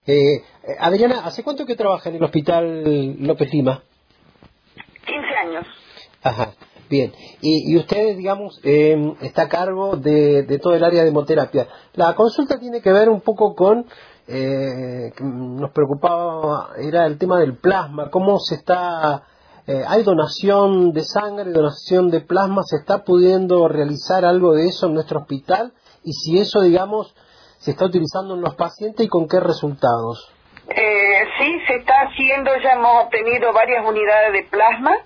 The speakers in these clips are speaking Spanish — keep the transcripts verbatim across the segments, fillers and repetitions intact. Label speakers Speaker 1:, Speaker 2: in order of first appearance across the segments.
Speaker 1: Eh, Adriana, ¿hace cuánto que trabaja en el Hospital López Lima?
Speaker 2: quince años.
Speaker 1: Ajá, bien. Y, y usted, digamos, eh, está a cargo de, de todo el área de hemoterapia. La consulta tiene que ver un poco con, eh, que nos preocupaba, era el tema del plasma, cómo se está, eh, hay donación de sangre, donación de plasma, ¿se está pudiendo realizar algo de eso en nuestro hospital? Y si eso, digamos, se está utilizando en los pacientes y con qué resultados.
Speaker 2: Eh, sí, se está haciendo, ya hemos obtenido varias unidades de plasma.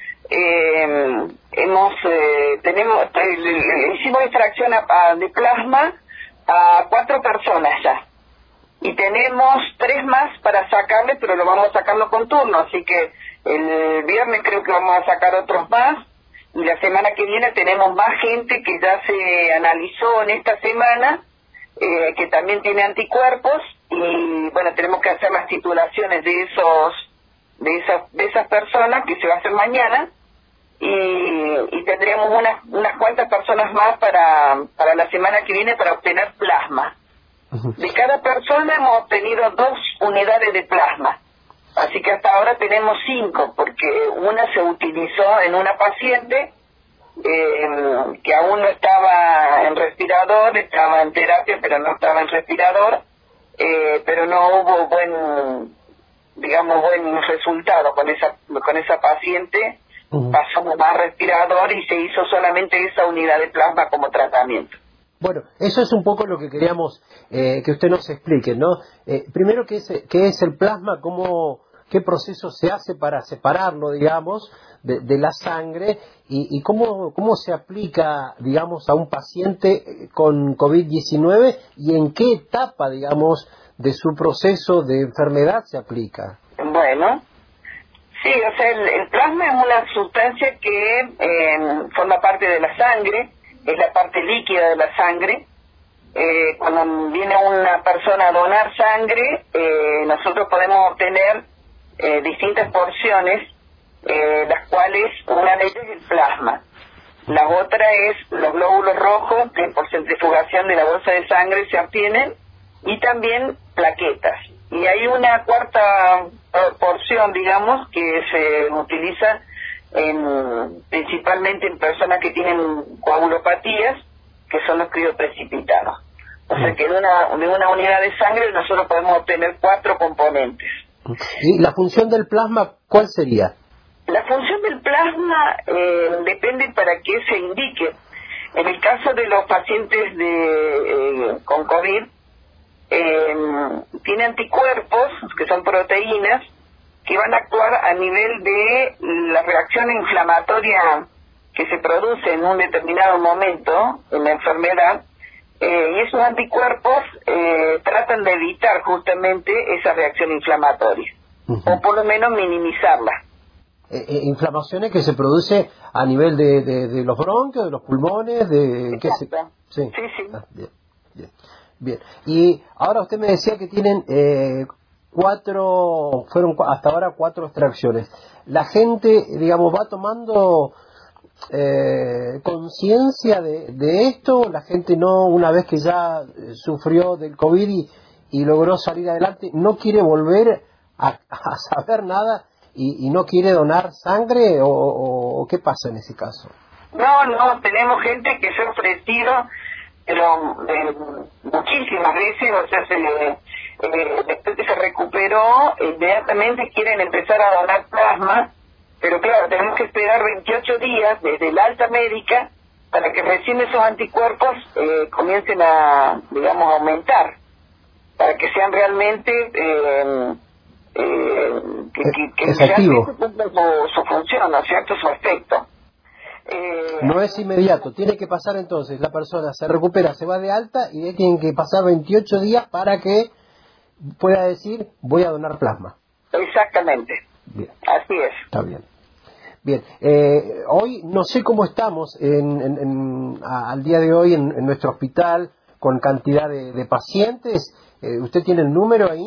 Speaker 2: Eh, hemos, eh, tenemos, eh, le, le hicimos extracción a, a, de plasma a cuatro personas ya. Y tenemos tres más para sacarle, pero lo vamos a sacarlo con turno, así que el viernes creo que vamos a sacar otros más. Y la semana que viene tenemos más gente que ya se analizó en esta semana, eh, que también tiene anticuerpos, y bueno, tenemos que hacer las titulaciones de esos de esas de esas personas, que se va a hacer mañana, y, y tendríamos unas unas cuantas personas más para para la semana que viene para obtener plasma. Uh-huh. De cada persona hemos obtenido dos unidades de plasma, así que hasta ahora tenemos cinco, porque una se utilizó en una paciente eh, que aún no estaba en respirador, estaba en terapia pero no estaba en respirador, eh, pero no hubo buen, digamos, buen resultado con esa con esa paciente. Uh-huh. Pasamos más respirador y se hizo solamente esa unidad de plasma como tratamiento.
Speaker 1: Bueno, eso es un poco lo que queríamos eh, que usted nos explique, ¿no? Eh, primero, ¿qué es, qué es el plasma? ¿Cómo, qué proceso se hace para separarlo, digamos, de, de la sangre? Y, y cómo, cómo se aplica, digamos, a un paciente con COVID diecinueve y en qué etapa, digamos, de su proceso de enfermedad se aplica.
Speaker 2: Bueno, sí, o sea, el, el plasma es una sustancia que eh, forma parte de la sangre, es la parte líquida de la sangre. Eh, cuando viene una persona a donar sangre, eh, nosotros podemos obtener eh, distintas porciones, eh, las cuales una de ellas es el plasma. La otra es los glóbulos rojos, que por centrifugación de la bolsa de sangre se obtienen, y también plaquetas. Y hay una cuarta porción, digamos, que se utiliza En, principalmente en personas que tienen coagulopatías, que son los crioprecipitados. O sea que de una, de una unidad de sangre nosotros podemos obtener cuatro componentes.
Speaker 1: ¿Y la función del plasma cuál sería?
Speaker 2: La función del plasma eh, depende para qué se indique. En el caso de los pacientes de eh, con COVID, eh, tiene anticuerpos, que son proteínas, que van a actuar a nivel de la reacción inflamatoria que se produce en un determinado momento en la enfermedad, eh, y esos anticuerpos eh, tratan de evitar justamente esa reacción inflamatoria, uh-huh. o por lo menos minimizarla.
Speaker 1: Eh, eh, inflamaciones que se produce a nivel de, de, de los bronquios, de los pulmones, de... ¿qué se... Sí,
Speaker 2: sí. sí.
Speaker 1: Ah, bien, bien, bien. Y ahora usted me decía que tienen... Eh, Cuatro, fueron hasta ahora cuatro extracciones. La gente, digamos, va tomando eh, conciencia de, de esto. La gente no, una vez que ya sufrió del COVID y, y logró salir adelante, no quiere volver a, a saber nada y, y no quiere donar sangre o, o, o qué pasa en ese caso.
Speaker 2: No, no, tenemos gente que se ha ofrecido, pero eh, muchísimas veces, o sea, se le... Eh, después que se recuperó, inmediatamente quieren empezar a donar plasma, pero claro, tenemos que esperar veintiocho días desde el alta médica para que recién esos anticuerpos eh, comiencen a, digamos, a aumentar, para que sean realmente eh, eh, que, que, que realmente cumplan su, su función, ¿no es cierto?, su efecto.
Speaker 1: Eh, no es inmediato, tiene que pasar entonces, la persona se recupera, se va de alta y de tienen que pasar veintiocho días para que pueda decir, voy a donar plasma.
Speaker 2: Exactamente.
Speaker 1: Bien.
Speaker 2: Así es.
Speaker 1: Está bien. Bien. Eh, hoy no sé cómo estamos en, en, en, a, al día de hoy en, en nuestro hospital con cantidad de, de pacientes. Eh, ¿Usted tiene el número ahí?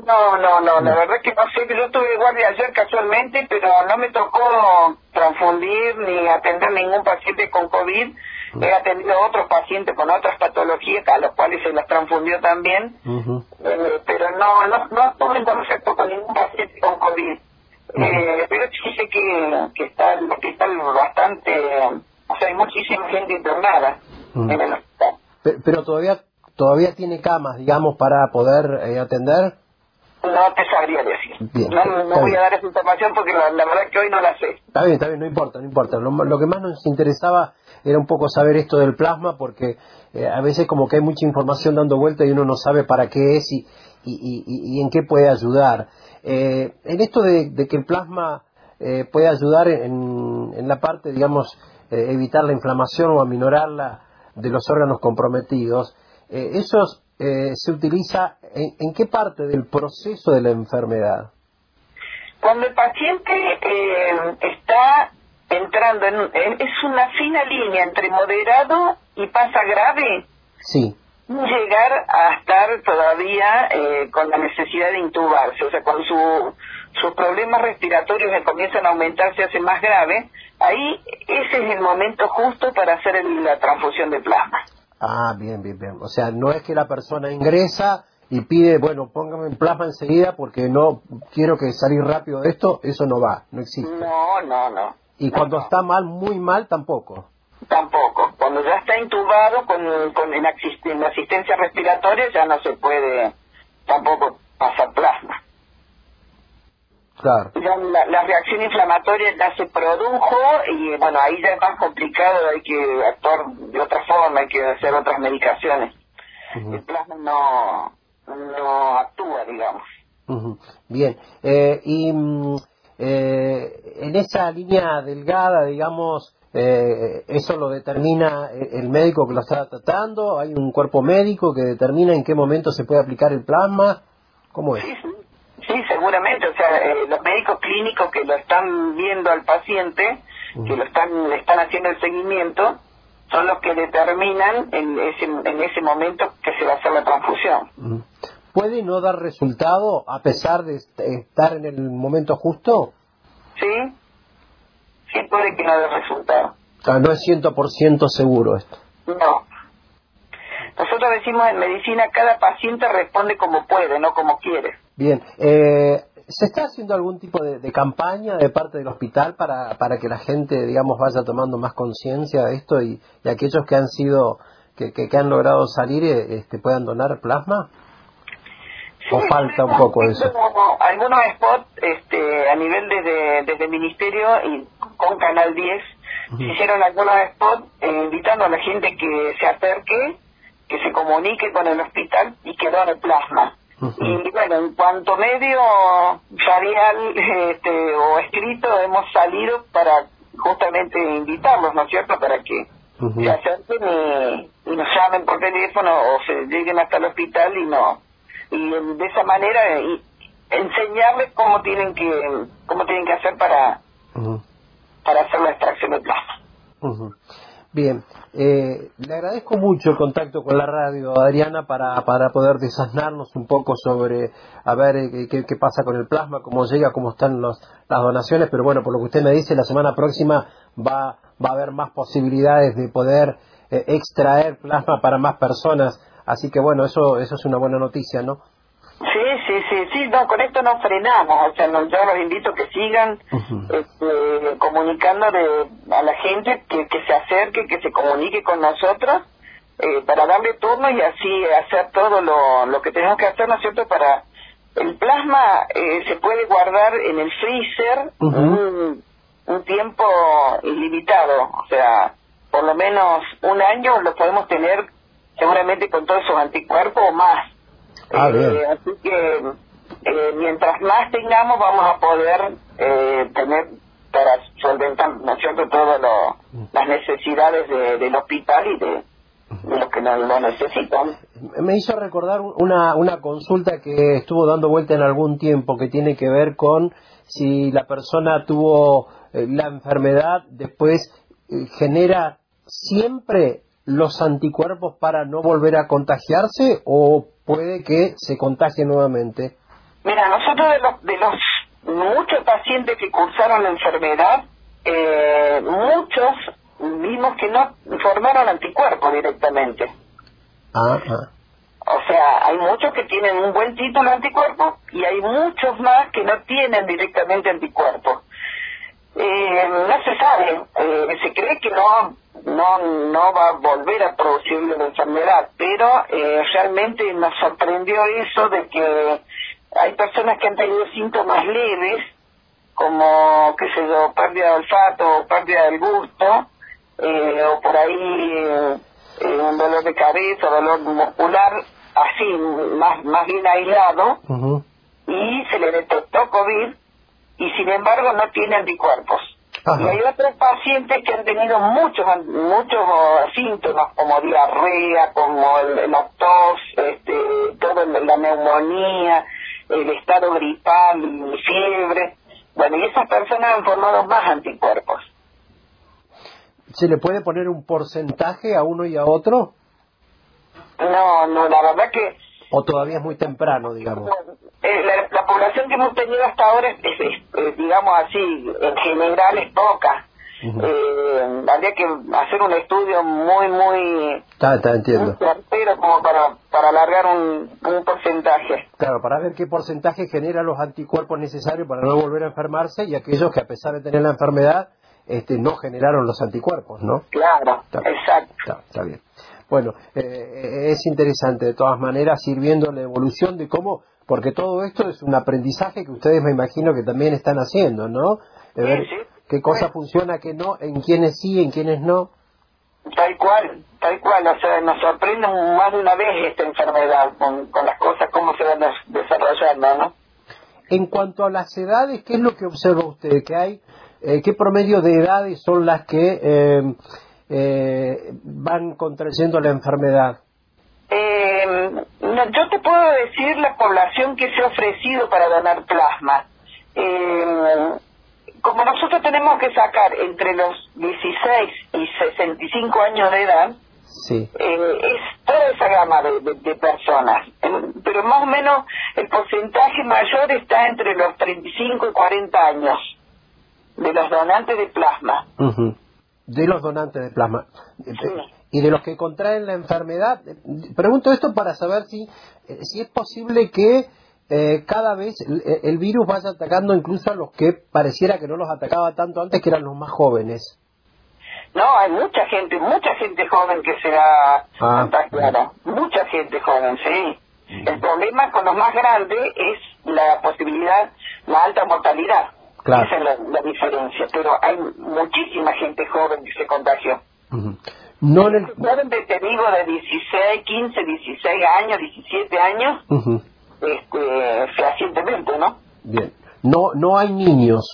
Speaker 2: No, no, no,
Speaker 1: No.
Speaker 2: la verdad que no sé, que yo estuve de guardia ayer casualmente, pero no me tocó transfundir ni atender ningún paciente con COVID. He atendido a otros pacientes con otras patologías, a los cuales se las transfundió también,
Speaker 1: Ujú.
Speaker 2: eh, pero no, no, no estuve en contacto con ningún paciente con COVID. Eh, pero sí sé que, que está el hospital bastante, o sea, hay muchísima gente internada
Speaker 1: Mm.
Speaker 2: en el hospital.
Speaker 1: Pe- Pero todavía todavía tiene camas, digamos, para poder eh, atender.
Speaker 2: No te sabría decir.
Speaker 1: Bien,
Speaker 2: No, no
Speaker 1: está
Speaker 2: voy
Speaker 1: bien.
Speaker 2: a dar esa información porque la, la verdad que hoy no la sé.
Speaker 1: Está bien, está bien, no importa, no importa. Lo, lo que más nos interesaba era un poco saber esto del plasma, porque eh, a veces como que hay mucha información dando vuelta y uno no sabe para qué es y, y, y, y- y en qué puede ayudar. Eh, en esto de, de que el plasma eh, puede ayudar en, en la parte, digamos, eh, evitar la inflamación o aminorarla de los órganos comprometidos, eh, ¿eso eh, se utiliza en, en qué parte del proceso de la enfermedad?
Speaker 2: Cuando el paciente eh, está entrando en, en- es una fina línea entre moderado y pasa grave,
Speaker 1: Sí.
Speaker 2: llegar a estar todavía eh, con la necesidad de intubarse, o sea, cuando su, sus problemas respiratorios le comienzan a aumentar, se hace más grave, ahí ese es el momento justo para hacer el- la transfusión de plasma.
Speaker 1: Ah, bien, bien, bien. O sea, no es que la persona ingresa y pide, bueno, póngame en plasma enseguida porque no quiero que salir rápido de esto, eso no va, no existe.
Speaker 2: No, no, no.
Speaker 1: Y
Speaker 2: No,
Speaker 1: cuando
Speaker 2: no.
Speaker 1: está mal, muy mal, tampoco.
Speaker 2: Tampoco. Cuando ya está intubado con, con en, asist- en asistencia respiratoria ya no se puede tampoco pasar plasma.
Speaker 1: Claro.
Speaker 2: Ya la, la reacción inflamatoria ya se produjo y bueno, ahí ya es más complicado, hay que actuar de otra forma, hay que hacer otras medicaciones.
Speaker 1: Ujú,
Speaker 2: El plasma no, no actúa, digamos.
Speaker 1: ujú. Bien. Eh, y mm, eh, en esa línea delgada, digamos, eh, ¿eso lo determina el médico que lo está tratando? ¿Hay un cuerpo médico que determina en qué momento se puede aplicar el plasma? ¿Cómo es?
Speaker 2: Sí, sí, sí, seguramente. O sea, eh, los médicos clínicos que lo están viendo al paciente, que lo están, le están haciendo el seguimiento, son los que determinan en ese, en ese momento que se va a hacer la transfusión.
Speaker 1: Mm. ¿Puede no dar resultado a pesar de est- estar en el momento justo?
Speaker 2: ¿Sí? Sí puede que no dé resultado.
Speaker 1: O sea, no es cien por ciento seguro esto.
Speaker 2: No. Nosotros decimos en medicina, cada paciente responde como puede, no como quiere.
Speaker 1: Bien, eh, ¿se está haciendo algún tipo de, de campaña de parte del hospital para, para que la gente, digamos, vaya tomando más conciencia de esto y, y aquellos que han sido, que, que, que han logrado salir, eh, este, puedan donar plasma?
Speaker 2: Sí,
Speaker 1: ¿O falta un
Speaker 2: estamos
Speaker 1: poco eso?
Speaker 2: haciendo algunos spots este, a nivel desde, desde el ministerio y con Canal diez. Se hicieron algunos spots eh, invitando a la gente que se acerque, que se comunique con el hospital y que done plasma.
Speaker 1: Ujú.
Speaker 2: Y bueno, en cuanto medio radial este, o escrito hemos salido para justamente invitarlos, ¿no es cierto?, para que
Speaker 1: Ujú.
Speaker 2: se acerquen y, y nos llamen por teléfono o se lleguen hasta el hospital y no y de esa manera y enseñarles cómo tienen que cómo tienen que hacer para
Speaker 1: Ujú.
Speaker 2: para hacer la extracción de plasma.
Speaker 1: Ujú. Bien, eh, le agradezco mucho el contacto con la radio, Adriana, para, para poder desasnarnos un poco sobre, a ver eh, qué, qué pasa con el plasma, cómo llega, cómo están los, las donaciones, pero bueno, por lo que usted me dice, la semana próxima va, va a haber más posibilidades de poder eh, extraer plasma para más personas, así que bueno, eso, eso es una buena noticia, ¿no?
Speaker 2: Sí, sí, sí, sí, no, con esto no frenamos, o sea, no, yo los invito a que sigan
Speaker 1: Ujú.
Speaker 2: este, comunicándole a la gente que, que se acerque, que se comunique con nosotros eh, para darle turno y así hacer todo lo, lo que tenemos que hacer, ¿no es cierto?, para... El plasma eh, se puede guardar en el freezer
Speaker 1: Ujú.
Speaker 2: un, un tiempo ilimitado, o sea, por lo menos un año lo podemos tener seguramente con todos esos anticuerpos o más.
Speaker 1: Ah,
Speaker 2: Eh,
Speaker 1: bien.
Speaker 2: así que eh, mientras más tengamos vamos a poder eh, tener para solventar, ¿no es cierto?, todas lo- las necesidades de- del hospital y de, de los que no lo necesitan.
Speaker 1: Me hizo recordar una, una consulta que estuvo dando vuelta en algún tiempo que tiene que ver con si la persona tuvo eh, la enfermedad, después eh, genera siempre los anticuerpos para no volver a contagiarse o puede que se contagie nuevamente.
Speaker 2: Mira, nosotros de los, de los muchos pacientes que cursaron la enfermedad, eh, muchos vimos que no formaron anticuerpos directamente.
Speaker 1: Ah, ah.
Speaker 2: O sea, hay muchos que tienen un buen título de anticuerpos y hay muchos más que no tienen directamente anticuerpos. Eh, no se sabe, eh, se cree que no, no, no va a volver a producir la enfermedad, pero eh, realmente nos sorprendió eso de que hay personas que han tenido síntomas leves, como, qué sé yo, pérdida de olfato o pérdida del gusto, eh, o por ahí eh, eh, un dolor de cabeza, dolor muscular, así, más, más bien aislado, uh-huh. y se le detectó COVID, y sin embargo no tiene anticuerpos. Ajá. Y hay otros pacientes que han tenido muchos muchos síntomas, como diarrea, como el, la tos, este, toda la neumonía, el estado gripal, fiebre. Bueno, y esas personas han formado más anticuerpos.
Speaker 1: ¿Se le puede poner un porcentaje a uno y a otro?
Speaker 2: No, no, la verdad que...
Speaker 1: ¿O todavía es muy temprano, digamos?
Speaker 2: Eh, la, la población que hemos tenido hasta ahora, es, es, es, es, digamos así, en general es poca. Uh-huh. eh, habría que hacer un estudio muy, muy...
Speaker 1: Está, está, entiendo.
Speaker 2: Pero como para, para alargar un, un porcentaje.
Speaker 1: Claro, para ver qué porcentaje genera los anticuerpos necesarios para no volver a enfermarse y aquellos que a pesar de tener la enfermedad este, no generaron los anticuerpos, ¿no?
Speaker 2: Claro, está, exacto.
Speaker 1: Está, está bien. Bueno, eh, es interesante de todas maneras ir viendo la evolución de cómo, porque todo esto es un aprendizaje que ustedes me imagino que también están haciendo, ¿no? De ver
Speaker 2: sí, sí.
Speaker 1: qué cosa sí. funciona, qué no, en quiénes sí, en quiénes no.
Speaker 2: Tal cual, tal cual, o sea, nos sorprende más de una vez esta enfermedad con, con las cosas, cómo se van desarrollando, ¿no?
Speaker 1: En cuanto a las edades, ¿qué es lo que observa usted? ¿Qué hay? Eh, ¿Qué promedio de edades son las que... Eh, Eh, van contrayendo la enfermedad?
Speaker 2: Eh, no, yo te puedo decir la población que se ha ofrecido para donar plasma. Eh, como nosotros tenemos que sacar entre los dieciséis y sesenta y cinco años de edad,
Speaker 1: sí.
Speaker 2: eh, es toda esa gama de, de, de personas. Eh, pero más o menos el porcentaje mayor está entre los treinta y cinco y cuarenta años de los donantes de plasma.
Speaker 1: Uh-huh. De los donantes de plasma. Sí. Y de los que contraen la enfermedad. Pregunto esto para saber si, si es posible que eh, cada vez el, el virus vaya atacando incluso a los que pareciera que no los atacaba tanto antes, que eran los más jóvenes.
Speaker 2: No, hay mucha gente, mucha gente joven que se ha
Speaker 1: ah,
Speaker 2: contagiado. Mucha gente joven, sí. Uh-huh. El problema con los más grandes es la posibilidad, la alta mortalidad.
Speaker 1: Claro.
Speaker 2: Esa es la, la diferencia, pero hay muchísima gente joven que se contagió.
Speaker 1: Uh-huh. No en el...
Speaker 2: Joven, te digo, de dieciséis, quince, dieciséis años, diecisiete años, uh-huh. este, fehacientemente, ¿no?
Speaker 1: Bien. No, no hay niños.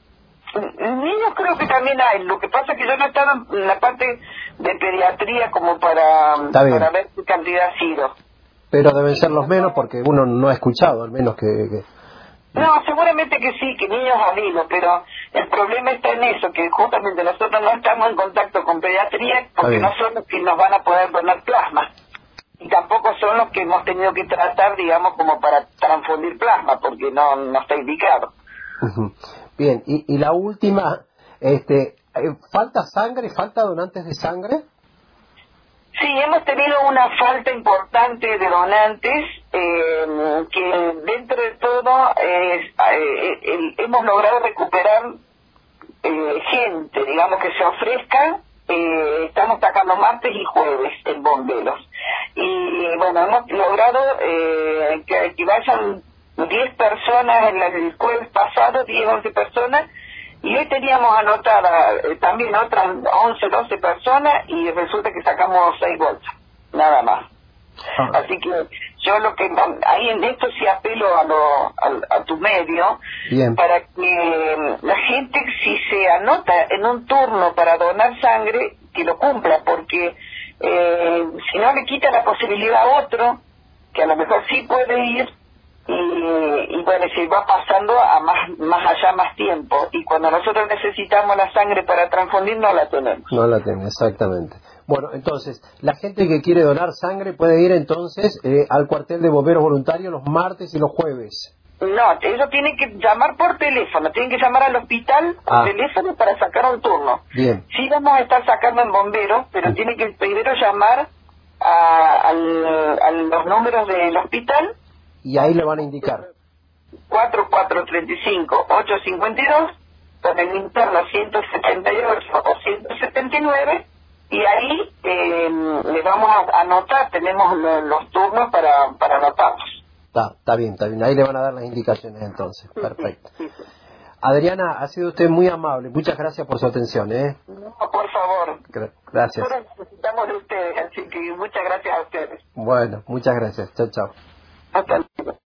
Speaker 2: Niños creo que también hay. Lo que pasa es que yo no estaba en la parte de pediatría como para, para ver qué cantidad ha sido.
Speaker 1: Pero deben ser los menos porque uno no ha escuchado, al menos que... que...
Speaker 2: No, seguramente que sí, que niños ha habido, pero el problema está en eso, que justamente nosotros no estamos en contacto con pediatría porque no son los que nos van a poder donar plasma. Y tampoco son los que hemos tenido que tratar, digamos, como para transfundir plasma, porque no, no está indicado.
Speaker 1: Uh-huh. Bien, y, y la última, este, ¿falta sangre, falta donantes de sangre?
Speaker 2: Sí, hemos tenido una falta importante de donantes, eh, que dentro de todo eh, eh, eh, hemos logrado recuperar eh, gente, digamos, que se ofrezca. Eh, estamos sacando martes y jueves en bomberos. Y bueno, hemos logrado eh, que, que vayan diez personas en el jueves pasado, diez, once personas, y hoy teníamos anotadas eh, también otras once, doce personas, y resulta que sacamos seis bolsas, nada más. Ah. Así que yo lo que ahí en esto sí apelo a, lo, a, a tu medio. Bien. Para que la gente, si se anota en un turno para donar sangre, que lo cumpla, porque eh, si no le quita la posibilidad a otro que a lo mejor sí puede ir, y, y bueno, se va pasando a más más allá más tiempo, y cuando nosotros necesitamos la sangre para transfundir no la tenemos.
Speaker 1: No la tenemos, exactamente. Bueno, entonces, la gente que quiere donar sangre puede ir entonces eh, al cuartel de bomberos voluntarios los martes y los jueves.
Speaker 2: No, ellos tienen que llamar por teléfono, tienen que llamar al hospital por
Speaker 1: Ah.
Speaker 2: teléfono para sacar un turno.
Speaker 1: Bien.
Speaker 2: Sí vamos a estar sacando en bomberos, pero
Speaker 1: Mm.
Speaker 2: tienen que primero llamar a, al- a los números del hospital,
Speaker 1: Y ahí le van a indicar.
Speaker 2: cuatro cuatro tres cinco, ocho cinco dos, con el interno ciento setenta y ocho o ciento setenta y nueve, y ahí eh, le vamos a anotar, tenemos lo- los turnos para, para anotarlos.
Speaker 1: Está, está bien, está bien. Ahí le van a dar las indicaciones entonces. Perfecto.
Speaker 2: Sí, sí.
Speaker 1: Adriana, ha sido usted muy amable. Muchas gracias por su atención, ¿eh?
Speaker 2: No, por favor.
Speaker 1: Gra- Gracias.
Speaker 2: Nosotros necesitamos de ustedes, así que muchas gracias a ustedes.
Speaker 1: Bueno, muchas gracias. Chao, chao.
Speaker 2: Hasta luego.